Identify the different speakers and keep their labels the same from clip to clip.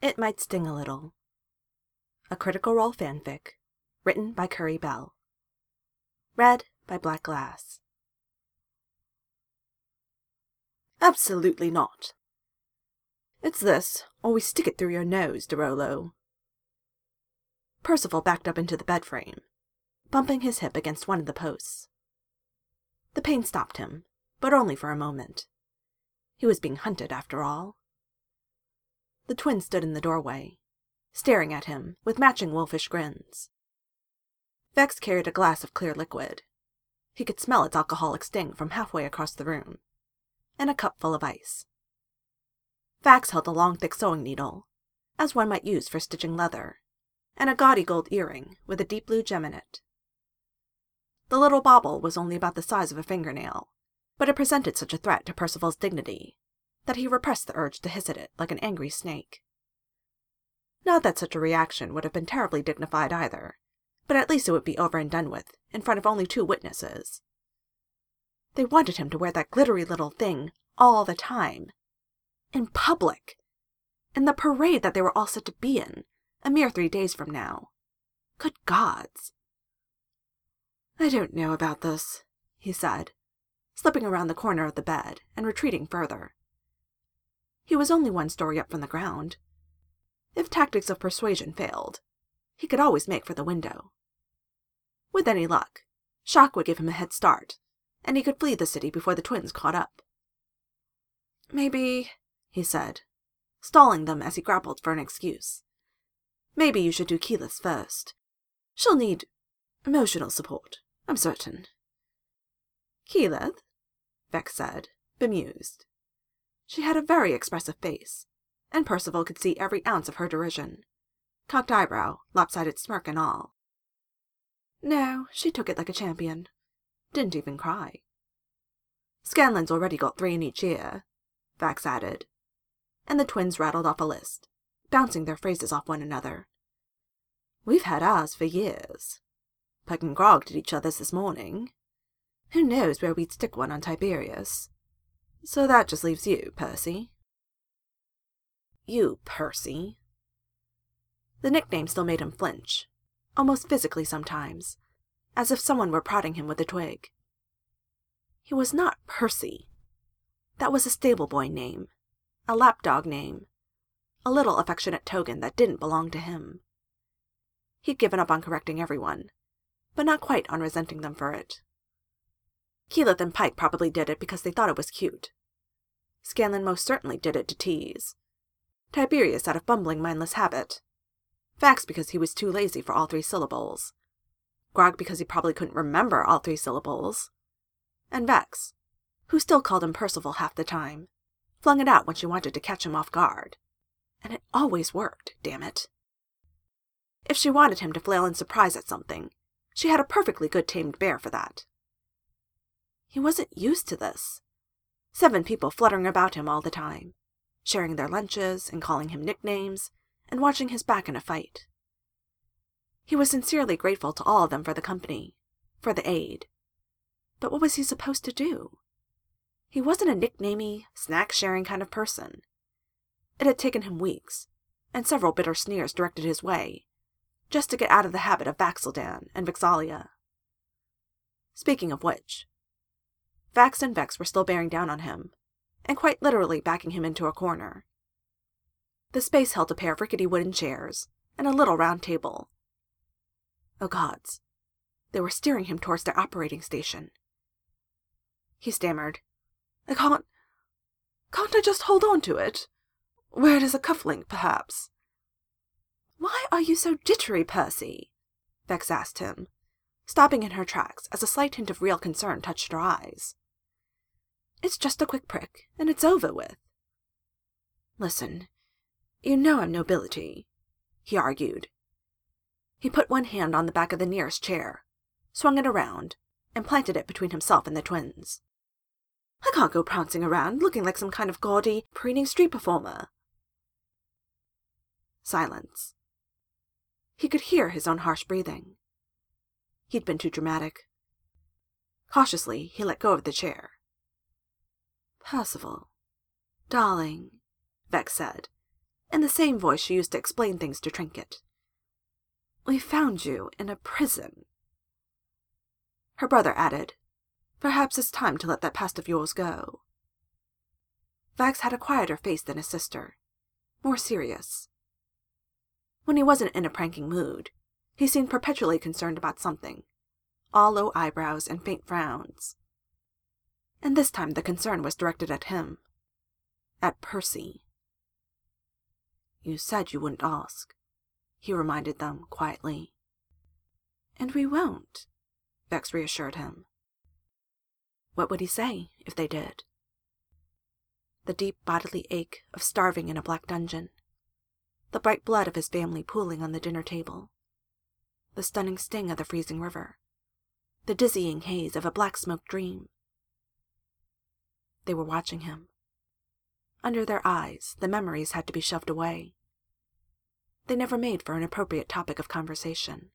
Speaker 1: It Might Sting a Little. A Critical Role fanfic, written by Curry Bell. Read by Black Glass. Absolutely not. It's this, or we stick it through your nose, DeRollo. Percival backed up into the bed frame, bumping his hip against one of the posts. The pain stopped him, but only for a moment. He was being hunted, after all. The twins stood in the doorway, staring at him with matching wolfish grins. Vex carried a glass of clear liquid. He could smell its alcoholic sting from halfway across the room, and a cup full of ice. Vax held a long, thick sewing needle, as one might use for stitching leather, and a gaudy gold earring with a deep blue gem in it. The little bauble was only about the size of a fingernail, but it presented such a threat to Percival's dignity that he repressed the urge to hiss at it like an angry snake. Not that such a reaction would have been terribly dignified either, but at least it would be over and done with, in front of only 2 witnesses. They wanted him to wear that glittery little thing all the time. In public. In the parade that they were all set to be in, a mere 3 days from now. Good gods. I don't know about this, he said, slipping around the corner of the bed and retreating further. He was only 1 story up from the ground. If tactics of persuasion failed, he could always make for the window. With any luck, shock would give him a head start, and he could flee the city before the twins caught up. Maybe, he said, stalling them as he grappled for an excuse. Maybe you should do Keyleth first. She'll need emotional support, I'm certain. Keyleth? Vex said, bemused. She had a very expressive face, and Percival could see every ounce of her derision. Cocked eyebrow, lopsided smirk and all. No, she took it like a champion. Didn't even cry. Scanlan's already got 3 in each ear, Vax added, and the twins rattled off a list, bouncing their phrases off one another. We've had ours for years. Pug and Grog did each other's this morning. Who knows where we'd stick one on Tiberius? So that just leaves you, Percy. You, Percy. The nickname still made him flinch, almost physically sometimes, as if someone were prodding him with a twig. He was not Percy. That was a stable boy name, a lapdog name, a little affectionate token that didn't belong to him. He'd given up on correcting everyone, but not quite on resenting them for it. Keyleth and Pike probably did it because they thought it was cute. Scanlan most certainly did it to tease. Tiberius out of bumbling mindless habit. Vax because he was too lazy for all 3 syllables. Grog because he probably couldn't remember all 3 syllables. And Vex, who still called him Percival half the time, flung it out when she wanted to catch him off guard. And it always worked, damn it. If she wanted him to flail in surprise at something, she had a perfectly good tamed bear for that. He wasn't used to this. 7 people fluttering about him all the time, sharing their lunches and calling him nicknames, and watching his back in a fight. He was sincerely grateful to all of them for the company, for the aid. But what was he supposed to do? He wasn't a nicknamey, snack-sharing kind of person. It had taken him weeks, and several bitter sneers directed his way, just to get out of the habit of Vax'ildan and Vex'ahlia. Speaking of which, Vax and Vex were still bearing down on him, and quite literally backing him into a corner. The space held a pair of rickety wooden chairs and a little round table. Oh gods, they were steering him towards their operating station. He stammered, Can't I just hold on to it? Wear it as a cufflink, perhaps. Why are you so jittery, Percy? Vex asked him, stopping in her tracks as a slight hint of real concern touched her eyes. It's just a quick prick, and it's over with. Listen, you know I'm nobility, he argued. He put one hand on the back of the nearest chair, swung it around, and planted it between himself and the twins. I can't go prancing around looking like some kind of gaudy, preening street performer. Silence. He could hear his own harsh breathing. He'd been too dramatic. Cautiously, he let go of the chair. Percival, darling, Vex said, in the same voice she used to explain things to Trinket. "We found you in a prison." Her brother added, "Perhaps it's time to let that past of yours go." Vax had a quieter face than his sister, more serious. When he wasn't in a pranking mood, he seemed perpetually concerned about something, all low eyebrows and faint frowns. And this time the concern was directed at him. At Percy. "You said you wouldn't ask," he reminded them quietly. "And we won't," Vex reassured him. What would he say if they did? The deep bodily ache of starving in a black dungeon, the bright blood of his family pooling on the dinner table, the stunning sting of the freezing river, the dizzying haze of a black smoke dream. They were watching him. Under their eyes, the memories had to be shoved away. They never made for an appropriate topic of conversation.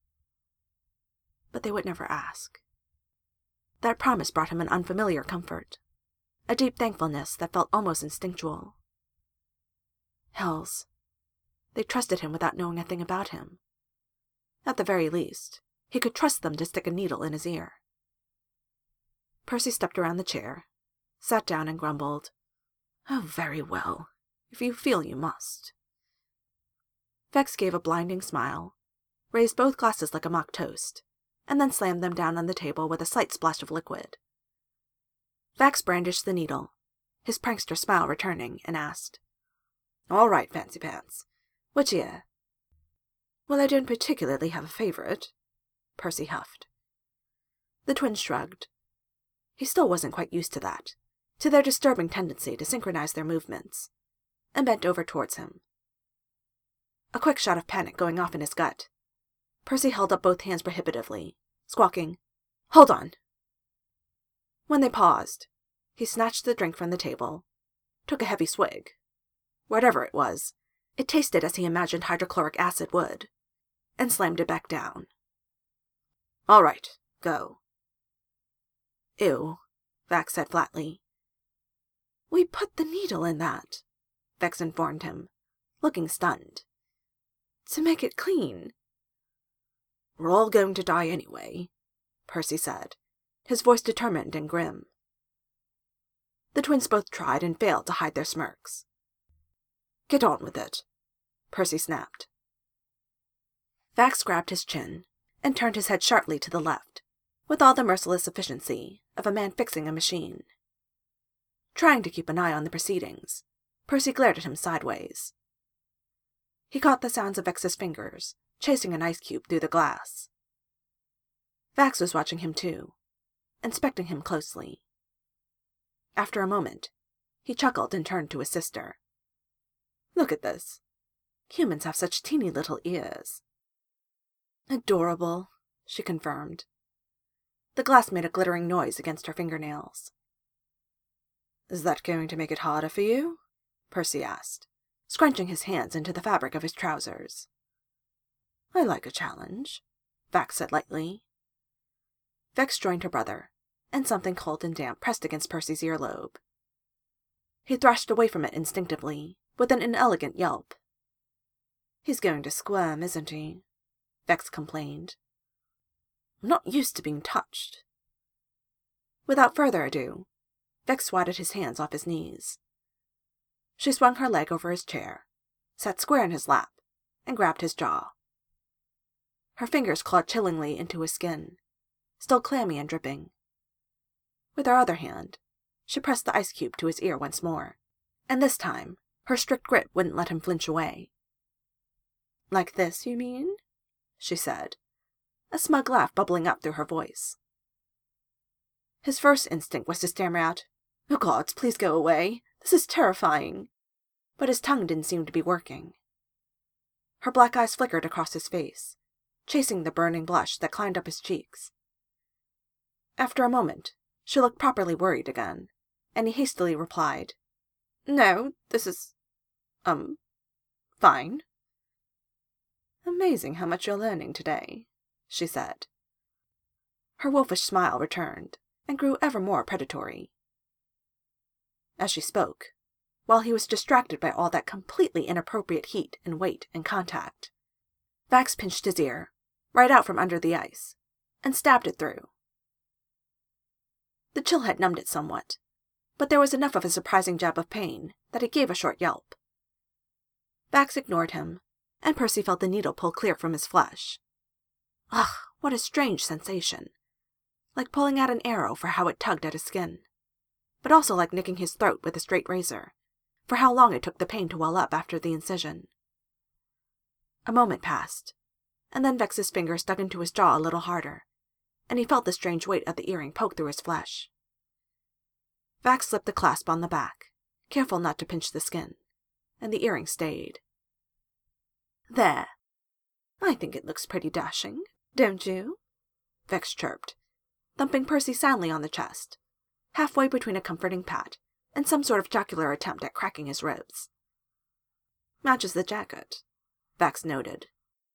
Speaker 1: But they would never ask. That promise brought him an unfamiliar comfort, a deep thankfulness that felt almost instinctual. Hells, they trusted him without knowing a thing about him. At the very least, he could trust them to stick a needle in his ear. Percy stepped around the chair, sat down and grumbled, "Oh, very well, if you feel you must." Vex gave a blinding smile, raised both glasses like a mock toast, and then slammed them down on the table with a slight splash of liquid. Vax brandished the needle, his prankster smile returning, and asked, "All right, Fancy Pants. Which ear?" "Well, I don't particularly have a favorite," Percy huffed. The twins shrugged. He still wasn't quite used to that, to their disturbing tendency to synchronize their movements, and bent over towards him. A quick shot of panic going off in his gut. Percy held up both hands prohibitively, squawking, "Hold on!" When they paused, he snatched the drink from the table, took a heavy swig. Whatever it was, it tasted as he imagined hydrochloric acid would, and slammed it back down. "All right, go." "Ew," Vax said flatly. "We put the needle in that," Vex informed him, looking stunned. "To make it clean." "We're all going to die anyway," Percy said, his voice determined and grim. The twins both tried and failed to hide their smirks. "Get on with it," Percy snapped. Vax grabbed his chin and turned his head sharply to the left, with all the merciless efficiency of a man fixing a machine. Trying to keep an eye on the proceedings, Percy glared at him sideways. He caught the sounds of Vex's fingers chasing an ice cube through the glass. Vax was watching him too, inspecting him closely. After a moment, he chuckled and turned to his sister. "Look at this. Humans have such teeny little ears." "Adorable," she confirmed. The glass made a glittering noise against her fingernails. "Is that going to make it harder for you?" Percy asked, scrunching his hands into the fabric of his trousers. "I like a challenge," Vax said lightly. Vex joined her brother, and something cold and damp pressed against Percy's earlobe. He thrashed away from it instinctively, with an inelegant yelp. "He's going to squirm, isn't he?" Vex complained. "I'm not used to being touched." Without further ado, Vex swatted his hands off his knees. She swung her leg over his chair, sat square in his lap, and grabbed his jaw. Her fingers clawed chillingly into his skin, still clammy and dripping. With her other hand, she pressed the ice cube to his ear once more, and this time her strict grip wouldn't let him flinch away. "Like this, you mean?" she said, a smug laugh bubbling up through her voice. His first instinct was to stammer out, "Oh gods, please go away. This is terrifying." But his tongue didn't seem to be working. Her black eyes flickered across his face, chasing the burning blush that climbed up his cheeks. After a moment, she looked properly worried again, and he hastily replied, "No, this is, fine." "Amazing how much you're learning today," she said. Her wolfish smile returned, and grew ever more predatory. As she spoke, while he was distracted by all that completely inappropriate heat and weight and contact. Vax pinched his ear, right out from under the ice, and stabbed it through. The chill had numbed it somewhat, but there was enough of a surprising jab of pain that it gave a short yelp. Vax ignored him, and Percy felt the needle pull clear from his flesh. Ugh, what a strange sensation. Like pulling out an arrow for how it tugged at his skin, but also like nicking his throat with a straight razor, for how long it took the pain to well up after the incision. A moment passed, and then Vex's fingers dug into his jaw a little harder, and he felt the strange weight of the earring poke through his flesh. Vax slipped the clasp on the back, careful not to pinch the skin, and the earring stayed. There. I think it looks pretty dashing, don't you? Vex chirped, thumping Percy soundly on the chest, halfway between a comforting pat and some sort of jocular attempt at cracking his ribs. Matches the jacket, Vax noted.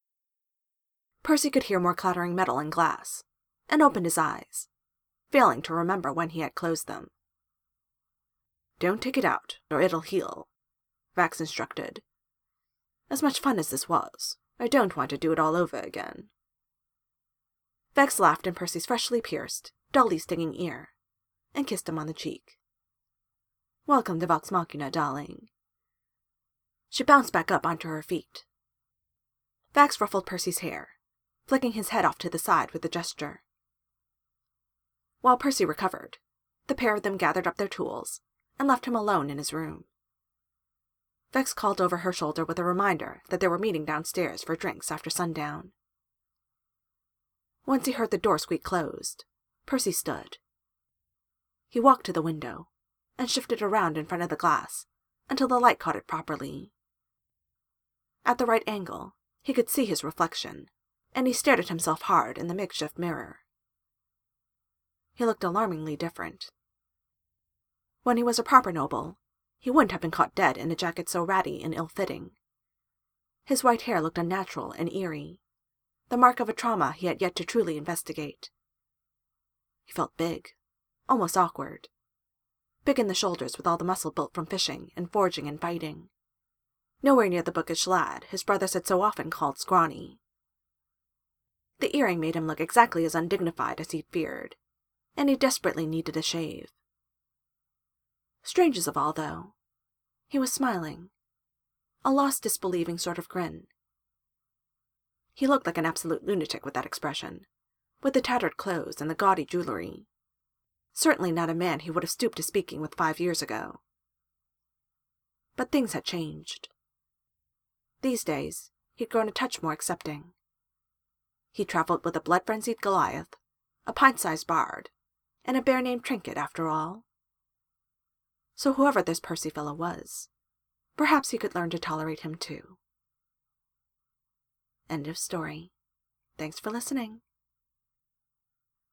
Speaker 1: Percy could hear more clattering metal and glass, and opened his eyes, failing to remember when he had closed them. Don't take it out, or it'll heal, Vax instructed. As much fun as this was, I don't want to do it all over again. Vex laughed in Percy's freshly pierced, dully stinging ear, and kissed him on the cheek. Welcome to Vox Machina, darling. She bounced back up onto her feet. Vax ruffled Percy's hair, flicking his head off to the side with a gesture. While Percy recovered, the pair of them gathered up their tools and left him alone in his room. Vex called over her shoulder with a reminder that they were meeting downstairs for drinks after sundown. Once he heard the door squeak closed, Percy stood. He walked to the window and shifted around in front of the glass until the light caught it properly. At the right angle, he could see his reflection, and he stared at himself hard in the makeshift mirror. He looked alarmingly different. When he was a proper noble, he wouldn't have been caught dead in a jacket so ratty and ill-fitting. His white hair looked unnatural and eerie, the mark of a trauma he had yet to truly investigate. He felt big, almost awkward. Big in the shoulders with all the muscle built from fishing and foraging and fighting. Nowhere near the bookish lad his brothers had so often called scrawny. The earring made him look exactly as undignified as he'd feared, and he desperately needed a shave. Strangest of all, though, he was smiling, a lost disbelieving sort of grin. He looked like an absolute lunatic with that expression, with the tattered clothes and the gaudy jewelry. Certainly not a man he would have stooped to speaking with 5 years ago. But things had changed. These days, he'd grown a touch more accepting. He traveled with a blood-frenzied Goliath, a pint-sized bard, and a bear-named Trinket, after all. So whoever this Percy fellow was, perhaps he could learn to tolerate him too. End of story. Thanks for listening.